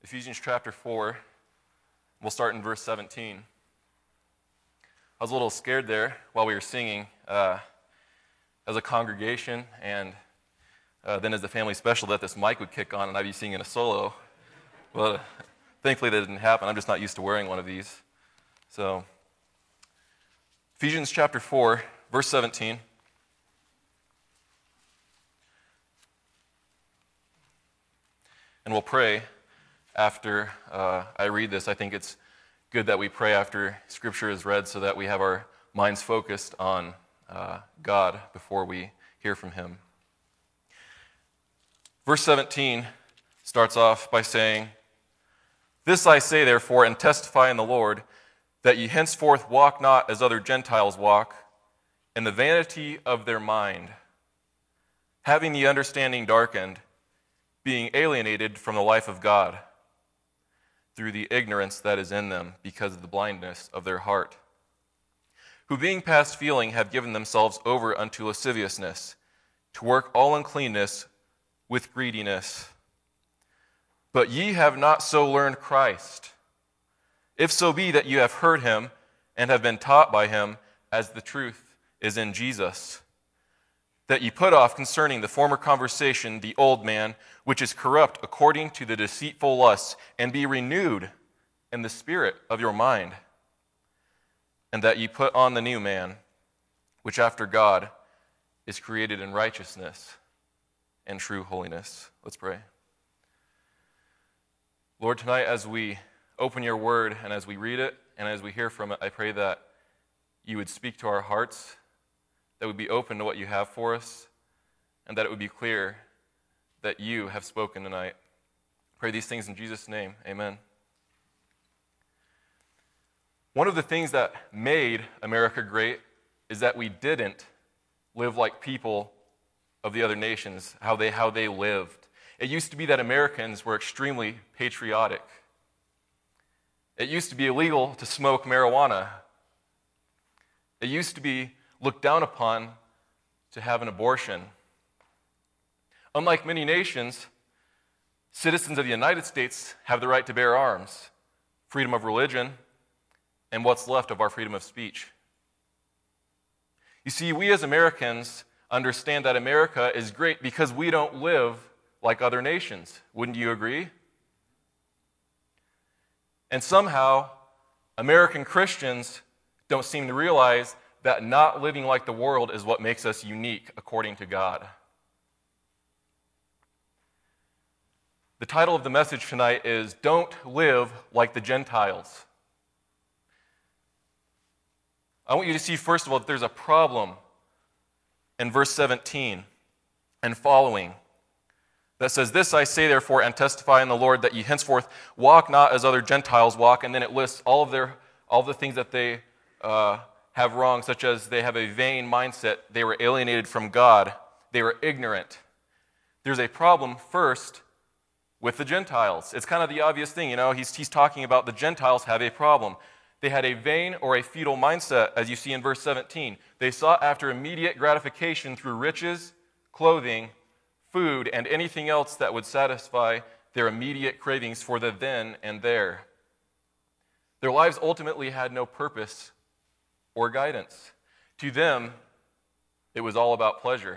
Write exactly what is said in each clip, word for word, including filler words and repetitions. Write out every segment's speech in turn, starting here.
Ephesians chapter four. We'll start in verse seventeen. I was a little scared there while we were singing uh, as a congregation, and uh, then as the family special, that this mic would kick on and I'd be singing a solo. But uh, thankfully that didn't happen. I'm just not used to wearing one of these. So, Ephesians chapter four, verse seventeen. And we'll pray after uh, I read this. I think it's good that we pray after Scripture is read so that we have our minds focused on uh, God before we hear from Him. Verse seventeen starts off by saying, "This I say, therefore, and testify in the Lord, that ye henceforth walk not as other Gentiles walk, in the vanity of their mind, having the understanding darkened, being alienated from the life of God, through the ignorance that is in them, because of the blindness of their heart, who being past feeling have given themselves over unto lasciviousness, to work all uncleanness with greediness. But ye have not so learned Christ, if so be that you have heard him, and have been taught by him, as the truth is in Jesus, that ye put off concerning the former conversation the old man, which is corrupt according to the deceitful lusts, and be renewed in the spirit of your mind, and that ye put on the new man, which after God is created in righteousness and true holiness." Let's pray. Lord, tonight as we open your word and as we read it and as we hear from it, I pray that you would speak to our hearts, that we'd be open to what you have for us, and that it would be clear that you have spoken tonight. I pray these things in Jesus' name. Amen. One of the things that made America great is that we didn't live like people of the other nations, how they, how they lived. It used to be that Americans were extremely patriotic. It used to be illegal to smoke marijuana. It used to be looked down upon to have an abortion. Unlike many nations, citizens of the United States have the right to bear arms, freedom of religion, and what's left of our freedom of speech. You see, we as Americans understand that America is great because we don't live like other nations. Wouldn't you agree? And somehow, American Christians don't seem to realize that not living like the world is what makes us unique according to God. The title of the message tonight is "Don't Live Like the Gentiles." I want you to see, first of all, that there's a problem in verse seventeen and following that says, "This I say, therefore, and testify in the Lord, that ye henceforth walk not as other Gentiles walk," and then it lists all of their all of the things that they uh, have wrong, such as they have a vain mindset, they were alienated from God, they were ignorant. There's a problem first with the Gentiles. It's kind of the obvious thing, you know, he's, he's talking about the Gentiles have a problem. They had a vain or a futile mindset, as you see in verse seventeen. They sought after immediate gratification through riches, clothing, food, and anything else that would satisfy their immediate cravings for the then and there. Their lives ultimately had no purpose or guidance. To them, it was all about pleasure.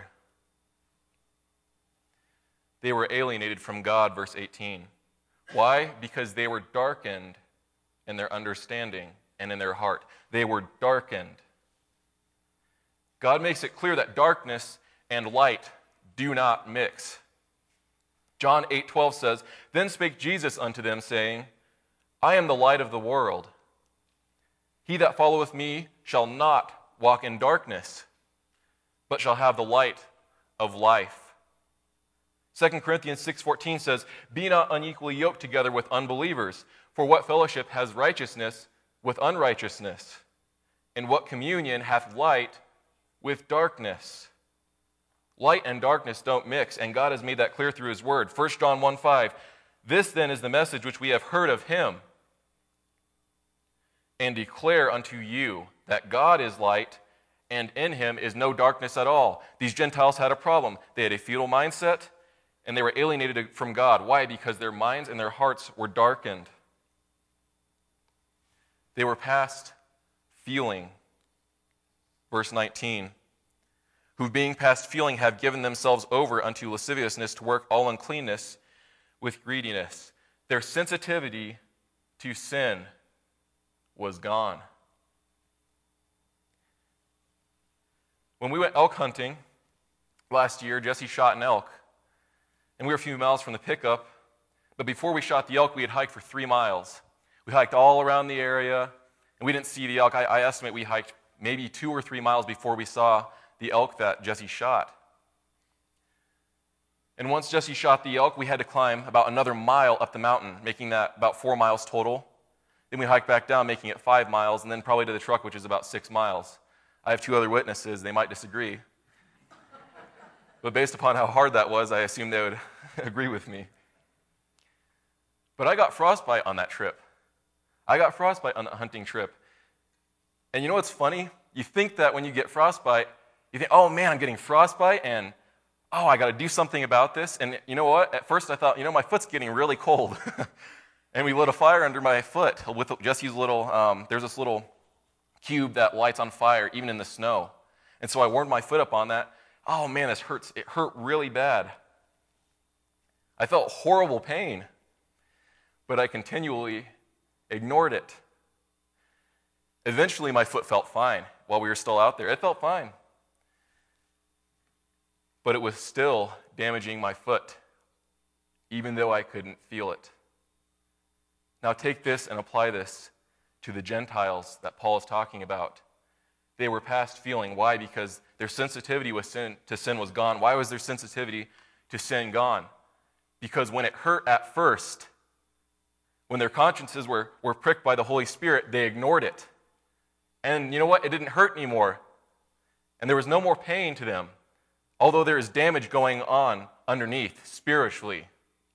They were alienated from God, verse eighteen. Why? Because they were darkened in their understanding and in their heart. They were darkened. God makes it clear that darkness and light do not mix. John eight twelve says, "Then spake Jesus unto them, saying, I am the light of the world. He that followeth me shall not walk in darkness, but shall have the light of life." Second Corinthians six fourteen says, "Be not unequally yoked together with unbelievers, for what fellowship has righteousness with unrighteousness? And what communion hath light with darkness?" Light and darkness don't mix, and God has made that clear through his word. First John one five, "This then is the message which we have heard of him, and declare unto you that God is light, and in him is no darkness at all." These Gentiles had a problem. They had a futile mindset, and they were alienated from God. Why? Because their minds and their hearts were darkened. They were past feeling. Verse nineteen, who being past feeling have given themselves over unto lasciviousness to work all uncleanness with greediness. Their sensitivity to sin was gone. When we went elk hunting last year, Jesse shot an elk, and we were a few miles from the pickup, but before we shot the elk, we had hiked for three miles. We hiked all around the area, and we didn't see the elk. I, I estimate we hiked maybe two or three miles before we saw the elk that Jesse shot. And once Jesse shot the elk, we had to climb about another mile up the mountain, making that about four miles total. Then we hiked back down, making it five miles, and then probably to the truck, which is about six miles. I have two other witnesses. They might disagree. But based upon how hard that was, I assume they would agree with me. But I got frostbite on that trip. I got frostbite on that hunting trip. And you know what's funny? You think that when you get frostbite, you think, oh man, I'm getting frostbite, and oh, I got to do something about this. And you know what? At first I thought, you know, my foot's getting really cold. And we lit a fire under my foot with Jesse's little, um, there's this little cube that lights on fire even in the snow. And so I warmed my foot up on that. Oh man, this hurts. It hurt really bad. I felt horrible pain, but I continually ignored it. Eventually my foot felt fine while we were still out there. It felt fine. But it was still damaging my foot, even though I couldn't feel it. Now take this and apply this to the Gentiles that Paul is talking about. They were past feeling. Why? Because their sensitivity was sin, to sin was gone. Why was their sensitivity to sin gone? Because when it hurt at first, when their consciences were, were pricked by the Holy Spirit, they ignored it. And you know what? It didn't hurt anymore. And there was no more pain to them, although there is damage going on underneath spiritually.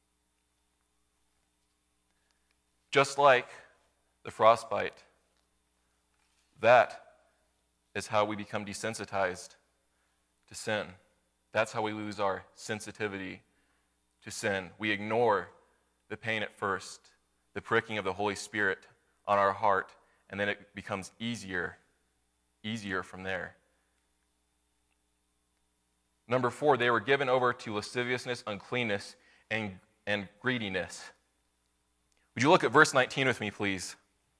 Just like the frostbite, that is how we become desensitized to sin. That's how we lose our sensitivity to sin. We ignore the pain at first, the pricking of the Holy Spirit on our heart, and then it becomes easier, easier from there. Number four, they were given over to lasciviousness, uncleanness, and, and greediness. Would you look at verse nineteen with me, please?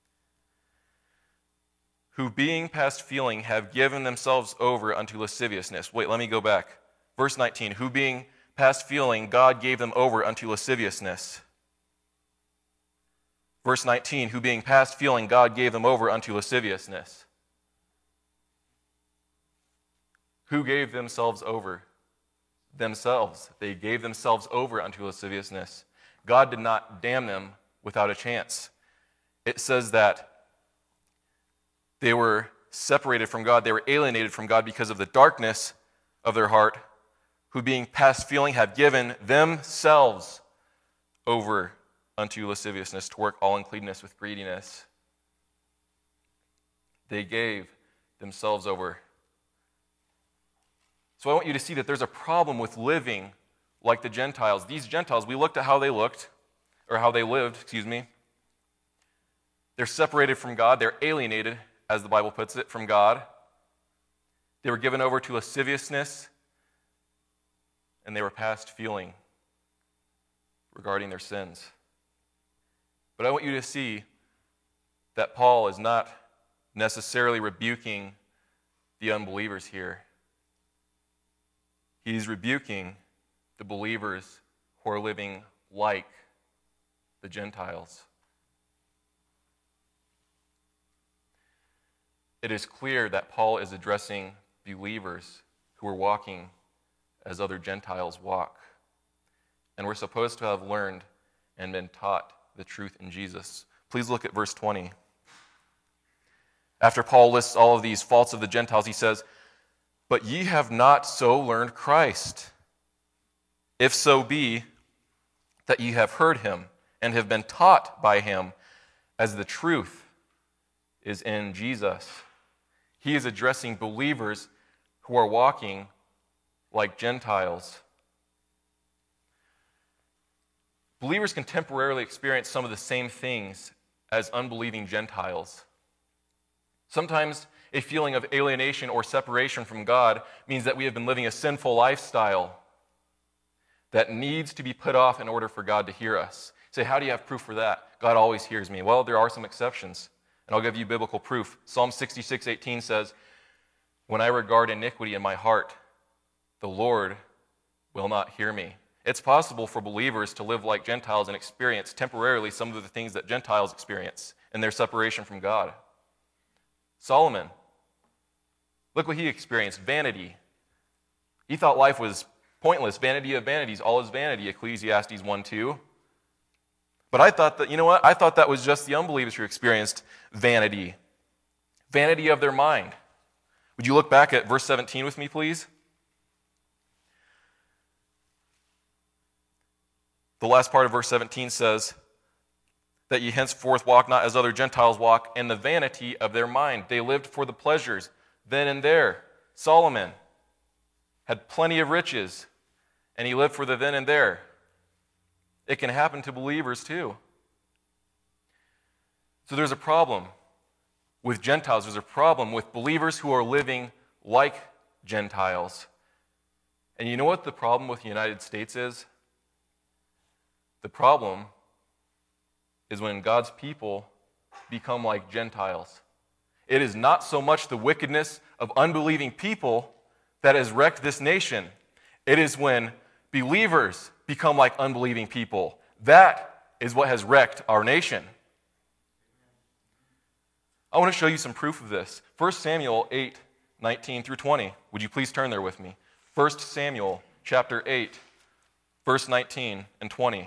Who being past feeling have given themselves over unto lasciviousness. Wait, let me go back. Verse nineteen, who being past feeling, God gave them over unto lasciviousness. Verse nineteen, who being past feeling, God gave them over unto lasciviousness. Who gave themselves over? Themselves. They gave themselves over unto lasciviousness. God did not damn them without a chance. It says that they were separated from God. They were alienated from God because of the darkness of their heart, who being past feeling have given themselves over unto lasciviousness to work all uncleanness with greediness. They gave themselves over. So I want you to see that there's a problem with living like the Gentiles. These Gentiles, we looked at how they looked, or how they lived, excuse me. They're separated from God. They're alienated, as the Bible puts it, from God. They were given over to lasciviousness, and they were past feeling regarding their sins. But I want you to see that Paul is not necessarily rebuking the unbelievers here. He's rebuking the believers who are living like the Gentiles. It is clear that Paul is addressing believers who are walking as other Gentiles walk. And we're supposed to have learned and been taught the truth in Jesus. Please look at verse twenty. After Paul lists all of these faults of the Gentiles, he says, "But ye have not so learned Christ, if so be that ye have heard him and have been taught by him, as the truth is in Jesus." He is addressing believers who are walking like Gentiles. believers can temporarily experience some of the same things as unbelieving Gentiles. Sometimes a feeling of alienation or separation from God means that we have been living a sinful lifestyle that needs to be put off in order for God to hear us. You say, how do you have proof for that? God always hears me. Well, there are some exceptions, and I'll give you biblical proof. Psalm sixty-six eighteen says, when I regard iniquity in my heart, the Lord will not hear me. It's possible for believers to live like Gentiles and experience temporarily some of the things that Gentiles experience in their separation from God. Solomon, look what he experienced, vanity. He thought life was pointless, vanity of vanities, all is vanity, Ecclesiastes one two. But I thought that, you know what, I thought that was just the unbelievers who experienced vanity. Vanity of their mind. Would you look back at verse seventeen with me, please? The last part of verse seventeen says that ye henceforth walk not as other Gentiles walk in the vanity of their mind. They lived for the pleasures then and there. Solomon had plenty of riches, and he lived for the then and there. It can happen to believers too. So there's a problem with Gentiles. There's a problem with believers who are living like Gentiles. And you know what the problem with the United States is? The problem is when God's people become like Gentiles. It is not so much the wickedness of unbelieving people that has wrecked this nation. It is when believers become like unbelieving people. That is what has wrecked our nation. I want to show you some proof of this. First Samuel eight, nineteen through twenty. Would you please turn there with me? First Samuel chapter eight, verse nineteen and twenty.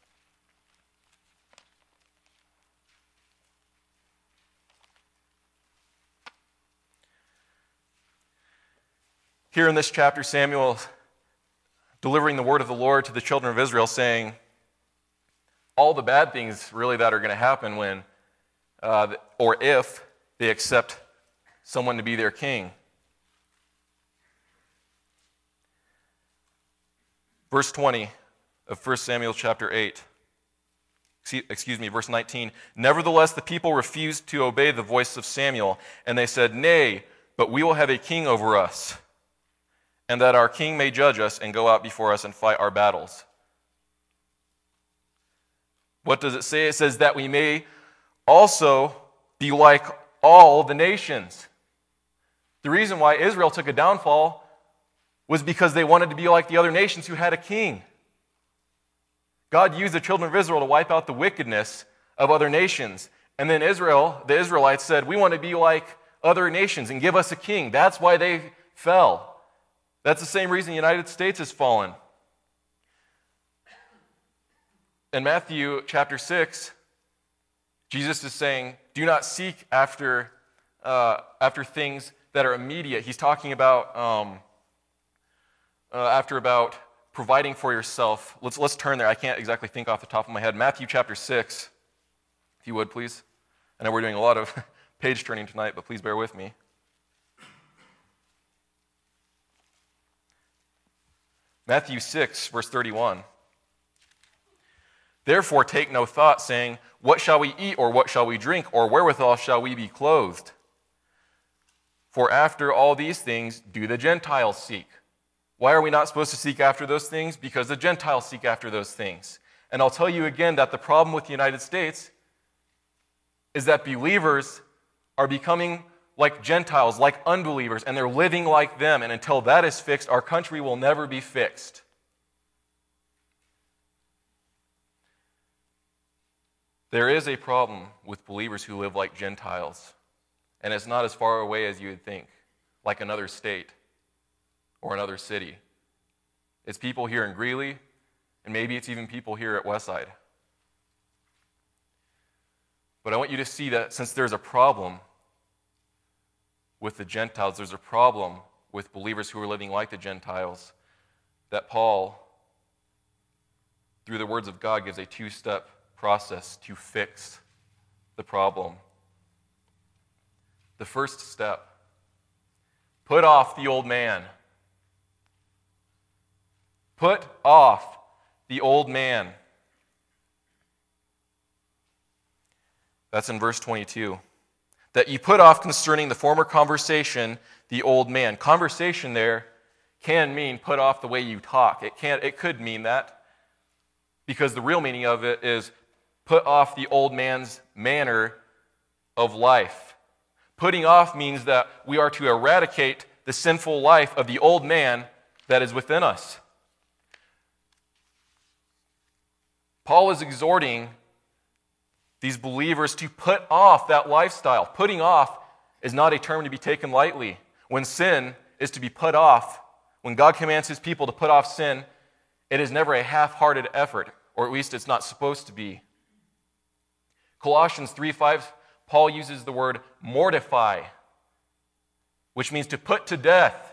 Here in this chapter, Samuel delivering the word of the Lord to the children of Israel, saying all the bad things really that are going to happen when uh, or if they accept someone to be their king. Verse twenty of First Samuel chapter eight. Excuse me, verse nineteen. Nevertheless, the people refused to obey the voice of Samuel, and they said, Nay, but we will have a king over us, and that our king may judge us and go out before us and fight our battles. What does it say? It says that we may also be like all the nations. The reason why Israel took a downfall was because they wanted to be like the other nations who had a king. God used the children of Israel to wipe out the wickedness of other nations. And then Israel, the Israelites said, we want to be like other nations and give us a king. That's why they fell. That's the same reason the United States has fallen. In Matthew chapter six, Jesus is saying, do not seek after, uh, after things that are immediate. He's talking about um, uh, after about providing for yourself. Let's, let's turn there. I can't exactly think off the top of my head. Matthew chapter six, if you would, please. I know we're doing a lot of page turning tonight, but please bear with me. Matthew six, verse thirty-one. Therefore take no thought, saying, what shall we eat, or what shall we drink, or wherewithal shall we be clothed? For after all these things do the Gentiles seek. Why are we not supposed to seek after those things? Because the Gentiles seek after those things. And I'll tell you again that the problem with the United States is that believers are becoming like Gentiles, like unbelievers, and they're living like them. And until that is fixed, our country will never be fixed. There is a problem with believers who live like Gentiles, and it's not as far away as you would think, like another state or another city. It's people here in Greeley, and maybe it's even people here at Westside. But I want you to see that since there's a problem with the Gentiles, there's a problem with believers who are living like the Gentiles, that Paul, through the words of God, gives a two-step process to fix the problem. The first step, put off the old man. Put off the old man. That's in verse twenty-two. That you put off concerning the former conversation the old man. Conversation there can mean put off the way you talk. It can, it could mean that, because the real meaning of it is put off the old man's manner of life. Putting off means that we are to eradicate the sinful life of the old man that is within us. Paul is exhorting these believers to put off that lifestyle. Putting off is not a term to be taken lightly. When sin is to be put off, when God commands his people to put off sin, it is never a half-hearted effort, or at least it's not supposed to be. Colossians three five, Paul uses the word mortify, which means to put to death.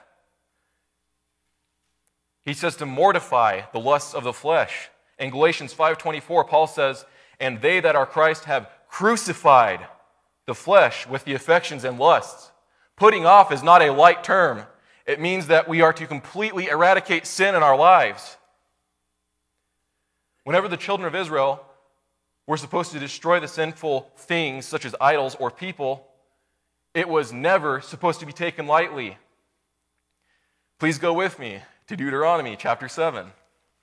He says to mortify the lusts of the flesh. In Galatians five twenty-four, Paul says, and they that are Christ have crucified the flesh with the affections and lusts. Putting off is not a light term. It means that we are to completely eradicate sin in our lives. Whenever the children of Israel were supposed to destroy the sinful things, such as idols or people, it was never supposed to be taken lightly. Please go with me to Deuteronomy chapter seven.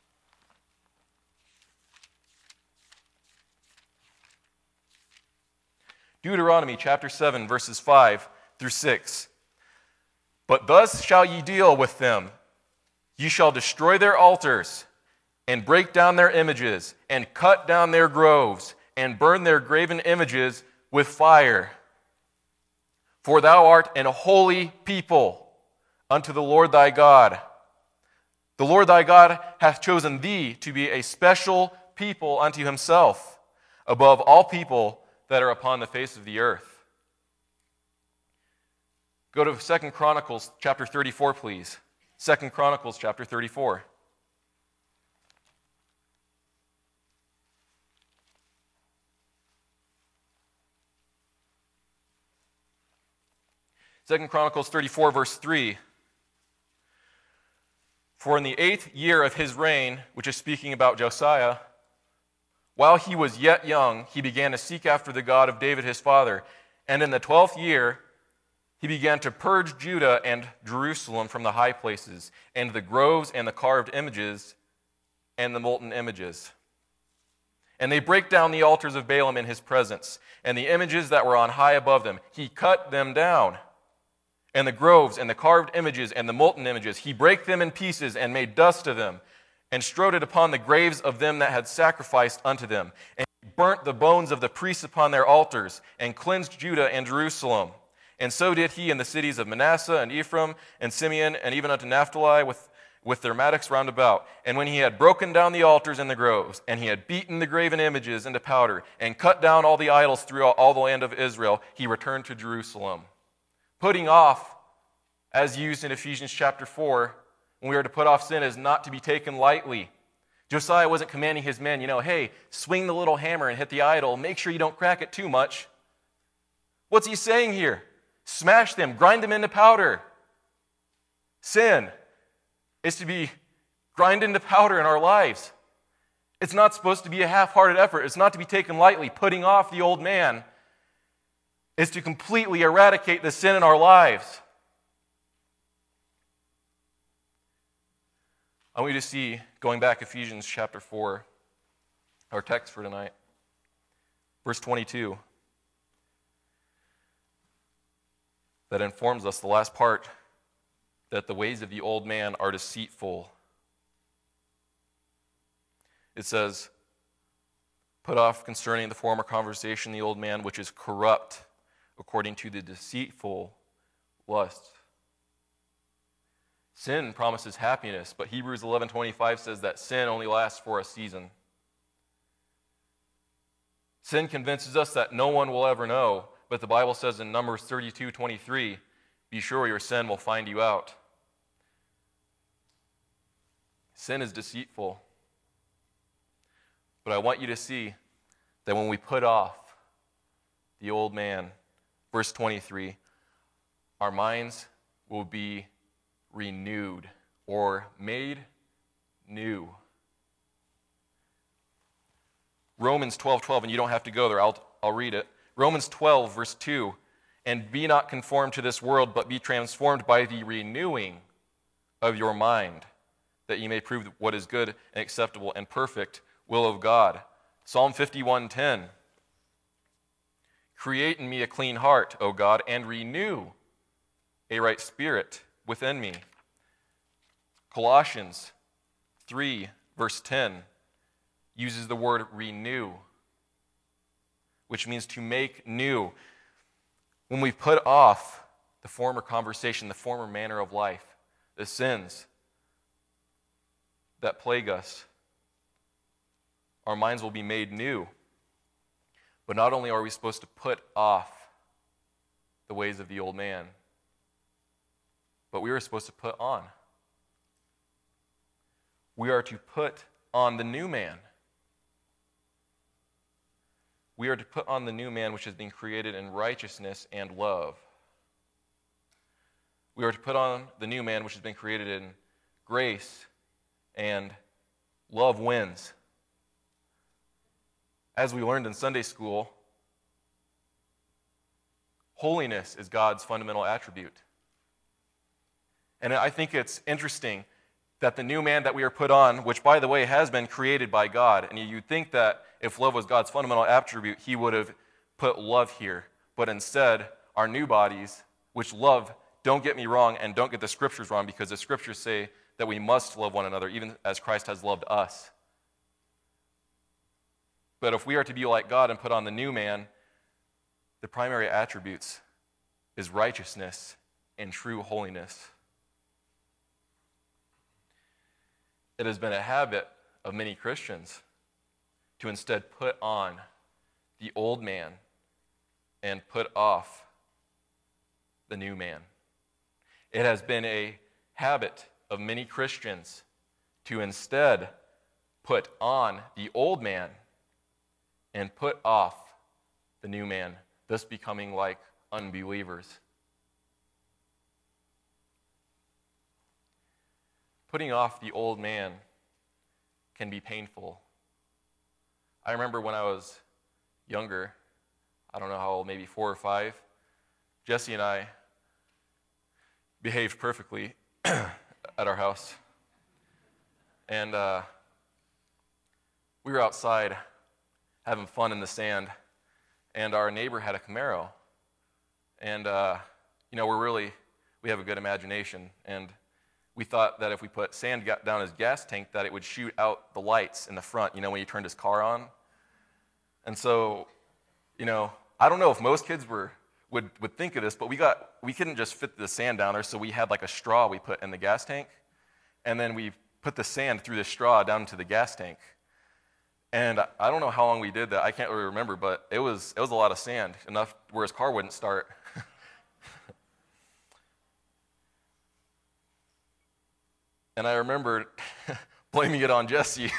Deuteronomy chapter seven, verses five through six. But thus shall ye deal with them. Ye shall destroy their altars, and break down their images, and cut down their groves, and burn their graven images with fire. For thou art an holy people unto the Lord thy God. The Lord thy God hath chosen thee to be a special people unto himself, above all people that are upon the face of the earth. Go to Second Chronicles chapter thirty-four, please. Second Chronicles chapter thirty-four. Second Chronicles thirty-four, verse three. For in the eighth year of his reign, which is speaking about Josiah, while he was yet young, he began to seek after the God of David his father. And in the twelfth year, he began to purge Judah and Jerusalem from the high places, and the groves and the carved images and the molten images. And they break down the altars of Baalim in his presence, and the images that were on high above them. He cut them down. And the groves and the carved images and the molten images, he brake them in pieces and made dust of them, and strode it upon the graves of them that had sacrificed unto them. And he burnt the bones of the priests upon their altars, and cleansed Judah and Jerusalem. And so did he in the cities of Manasseh and Ephraim and Simeon, and even unto Naphtali with, with their mattocks round about. And when he had broken down the altars and the groves, and he had beaten the graven images into powder, and cut down all the idols throughout all the land of Israel, he returned to Jerusalem. Putting off, as used in Ephesians chapter four, when we are to put off sin, is not to be taken lightly. Josiah wasn't commanding his men, you know, hey, swing the little hammer and hit the idol. Make sure you don't crack it too much. What's he saying here? Smash them, grind them into powder. Sin is to be grind into powder in our lives. It's not supposed to be a half-hearted effort. It's not to be taken lightly. Putting off the old man is to completely eradicate the sin in our lives. I want you to see, going back Ephesians chapter four, our text for tonight, verse twenty-two, that informs us, the last part, that the ways of the old man are deceitful. It says, put off concerning the former conversation the old man which is corrupt according to the deceitful lust. Sin promises happiness, but Hebrews eleven twenty-five says that sin only lasts for a season. Sin convinces us that no one will ever know, but the Bible says in Numbers thirty-two twenty-three, be sure your sin will find you out. Sin is deceitful. But I want you to see that when we put off the old man, verse twenty-three, our minds will be renewed or made new. Romans twelve twelve, and you don't have to go there, I'll, I'll read it. Romans twelve, verse two, and be not conformed to this world, but be transformed by the renewing of your mind, that ye may prove what is good and acceptable and perfect will of God. Psalm fifty-one ten, create in me a clean heart, O God, and renew a right spirit within me. Colossians three, verse ten, uses the word renew, which means to make new. When we put off the former conversation, the former manner of life, the sins that plague us, our minds will be made new. But not only are we supposed to put off the ways of the old man, but we are supposed to put on. We are to put on the new man. We are to put on the new man which has been created in righteousness and love. We are to put on the new man which has been created in grace and love wins. As we learned in Sunday school, holiness is God's fundamental attribute. And I think it's interesting that the new man that we are put on, which by the way has been created by God, and you'd think that if love was God's fundamental attribute, he would have put love here. But instead, our new bodies, which love, don't get me wrong, and don't get the scriptures wrong, because the scriptures say that we must love one another, even as Christ has loved us. But if we are to be like God and put on the new man, the primary attributes is righteousness and true holiness. It has been a habit of many Christians to instead put on the old man and put off the new man. It has been a habit of many Christians to instead put on the old man and put off the new man, thus becoming like unbelievers. Putting off the old man can be painful. I remember when I was younger, I don't know how old, maybe four or five, Jesse and I behaved perfectly at our house. And uh, we were outside having fun in the sand, and our neighbor had a Camaro. And, uh, you know, we're really, we have a good imagination, and we thought that if we put sand down his gas tank, that it would shoot out the lights in the front, you know, when he turned his car on. And so, you know, I don't know if most kids were would, would think of this, but we got we couldn't just fit the sand down there, so we had like a straw we put in the gas tank, and then we put the sand through the straw down into the gas tank. And I don't know how long we did that. I can't really remember, but it was it was a lot of sand, enough where his car wouldn't start. And I remember blaming it on Jesse.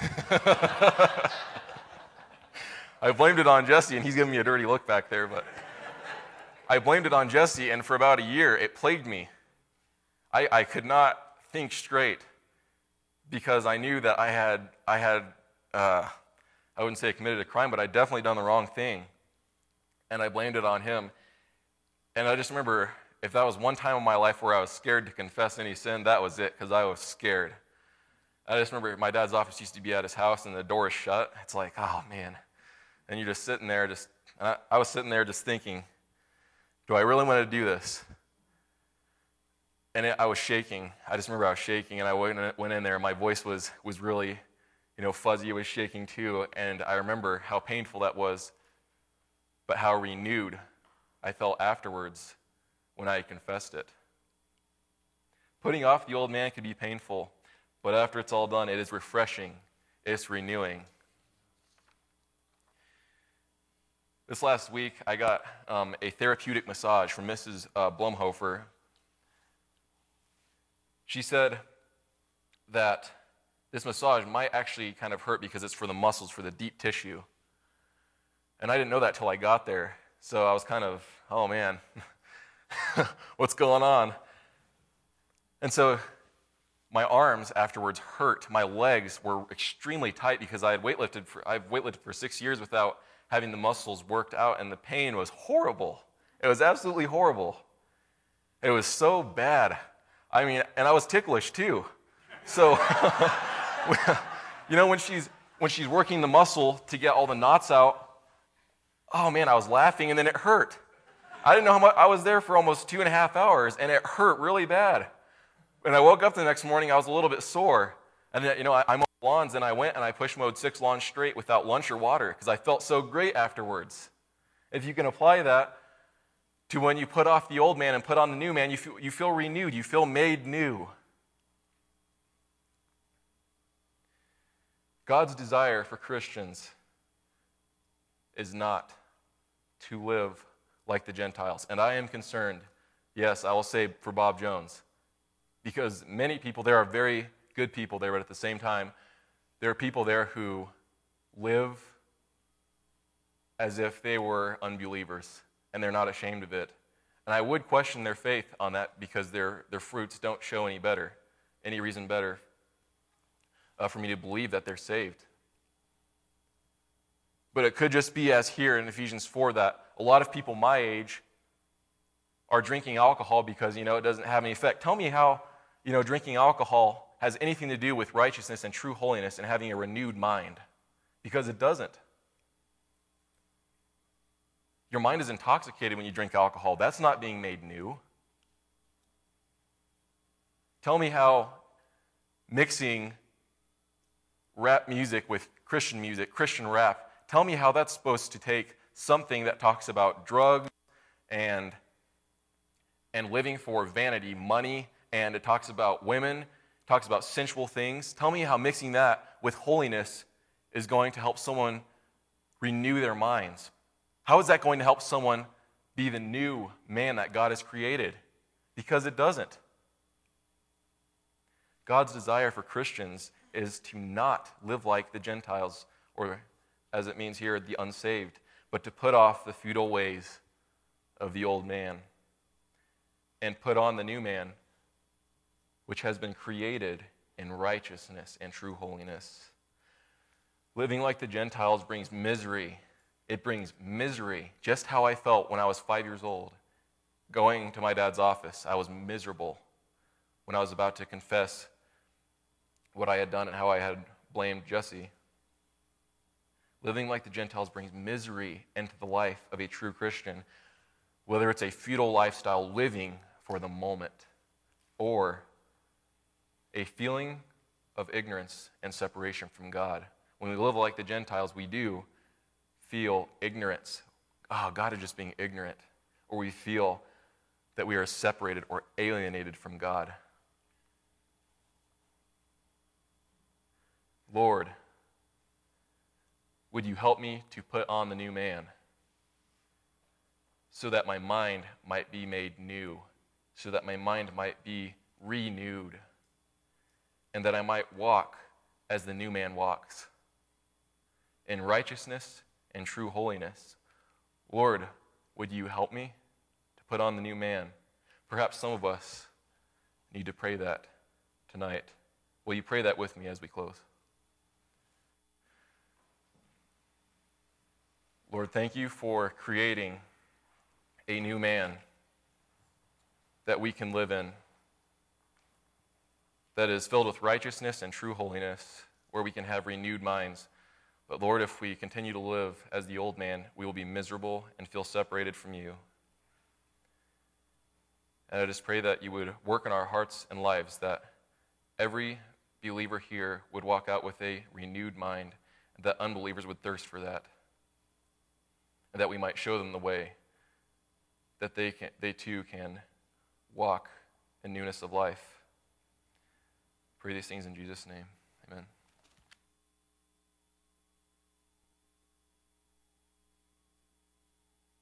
I blamed it on Jesse, and he's giving me a dirty look back there, but I blamed it on Jesse, and for about a year, it plagued me. I, I could not think straight because I knew that I had, I had, uh, I wouldn't say committed a crime, but I'd definitely done the wrong thing, and I blamed it on him. And I just remember, if that was one time in my life where I was scared to confess any sin, that was it, because I was scared. I just remember my dad's office used to be at his house, and the door is shut. It's like, oh, man. And you're just sitting there, just, and I, I was sitting there just thinking, do I really want to do this? And it, I was shaking. I just remember I was shaking, and I went, went in there, and my voice was, was really, you know, fuzzy. It was shaking too, and I remember how painful that was, but how renewed I felt afterwards when I confessed it. Putting off the old man could be painful, but after it's all done, it is refreshing. It's renewing. This last week, I got um, a therapeutic massage from Missus Uh, Blumhofer. She said that this massage might actually kind of hurt because it's for the muscles, for the deep tissue. And I didn't know that till I got there. So I was kind of, oh man, what's going on? And so my arms afterwards hurt. My legs were extremely tight because I had weightlifted for, I've weightlifted for six years without having the muscles worked out, and the pain was horrible. It was absolutely horrible. It was so bad. I mean, and I was ticklish too. So, you know, when she's when she's working the muscle to get all the knots out, oh man, I was laughing and then it hurt. I didn't know how much. I was there for almost two and a half hours and it hurt really bad. When I woke up the next morning, I was a little bit sore. And then, you know, I, I mowed lawns and I went and I push mowed six lawns straight without lunch or water because I felt so great afterwards. If you can apply that to when you put off the old man and put on the new man, you feel, you feel renewed, you feel made new. God's desire for Christians is not to live like the Gentiles. And I am concerned, yes, I will say for Bob Jones, because many people, there are very good people there, but at the same time, there are people there who live as if they were unbelievers, and they're not ashamed of it. And I would question their faith on that because their, their fruits don't show any better, any reason better uh, for me to believe that they're saved. But it could just be as here in Ephesians four that a lot of people my age are drinking alcohol because, you know, it doesn't have any effect. Tell me how, you know, drinking alcohol has anything to do with righteousness and true holiness and having a renewed mind. Because it doesn't. Your mind is intoxicated when you drink alcohol. That's not being made new. Tell me how mixing rap music with Christian music, Christian rap, tell me how that's supposed to take something that talks about drugs and, and living for vanity, money, and it talks about women, talks about sensual things. Tell me how mixing that with holiness is going to help someone renew their minds. How is that going to help someone be the new man that God has created? Because it doesn't. God's desire for Christians is to not live like the Gentiles, or as it means here, the unsaved, but to put off the futile ways of the old man and put on the new man, which has been created in righteousness and true holiness. Living like the Gentiles brings misery. It brings misery, just how I felt when I was five years old. Going to my dad's office, I was miserable when I was about to confess what I had done and how I had blamed Jesse. Living like the Gentiles brings misery into the life of a true Christian, whether it's a futile lifestyle living for the moment or a feeling of ignorance and separation from God. When we live like the Gentiles, we do feel ignorance. Oh, God is just being ignorant. Or we feel that we are separated or alienated from God. Lord, would you help me to put on the new man so that my mind might be made new, so that my mind might be renewed, and that I might walk as the new man walks, in righteousness and true holiness. Lord, would you help me to put on the new man? Perhaps some of us need to pray that tonight. Will you pray that with me as we close? Lord, thank you for creating a new man that we can live in, that is filled with righteousness and true holiness, where we can have renewed minds. But Lord, if we continue to live as the old man, we will be miserable and feel separated from you. And I just pray that you would work in our hearts and lives, that every believer here would walk out with a renewed mind, and that unbelievers would thirst for that, and that we might show them the way, that they can, they too can walk in newness of life. Pray these things in Jesus' name. Amen.